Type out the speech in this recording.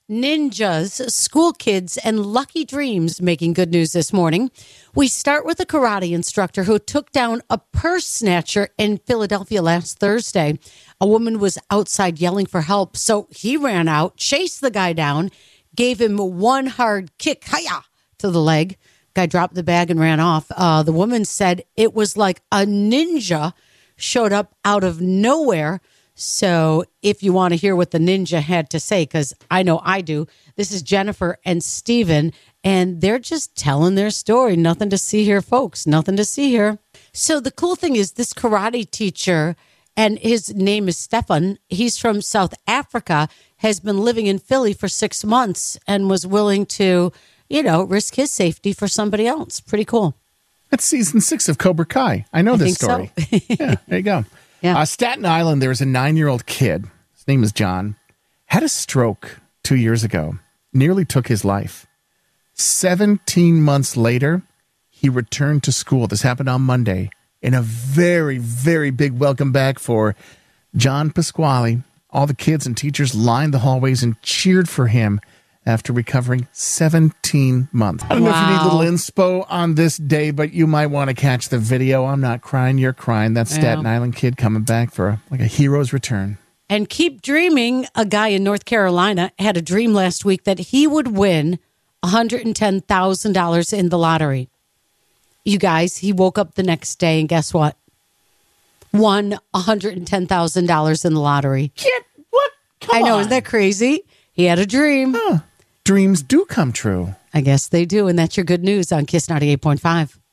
ninjas, school kids, and lucky dreams making good news this morning. We start with a karate instructor who took down a purse snatcher in Philadelphia last Thursday. A woman was outside yelling for help, so he ran out, chased the guy down, gave him one hard kick, hiya, to the leg. Guy dropped the bag and ran off. The woman said it was like a ninja showed up out of nowhere. So if you want to hear what the ninja had to say, because I know I do, this is Jennifer and Steven, and they're just telling their story. Nothing to see here, folks. Nothing to see here. So the cool thing is this karate teacher, and his name is Stefan, he's from South Africa, has been living in Philly for 6 months and was willing to, risk his safety for somebody else. Pretty cool. That's season 6 of Cobra Kai. I know this story. So. Yeah, there you go. Yeah. Staten Island, there was a 9-year-old kid. His name is John. Had a stroke 2 years ago. Nearly took his life. 17 months later, he returned to school. This happened on Monday. In a very, very big welcome back for John Pasquale. All the kids and teachers lined the hallways and cheered for him after recovering 17 months. I don't know if you need a little inspo on this day, but you might want to catch the video. I'm not crying, you're crying. That Staten Island kid coming back for a hero's return. And keep dreaming. A guy in North Carolina had a dream last week that he would win $110,000 in the lottery. You guys, he woke up the next day and guess what? Won $110,000 in the lottery. What? Come on. Isn't that crazy? He had a dream. Dreams do come true. I guess they do. And that's your good news on Kiss 98.5.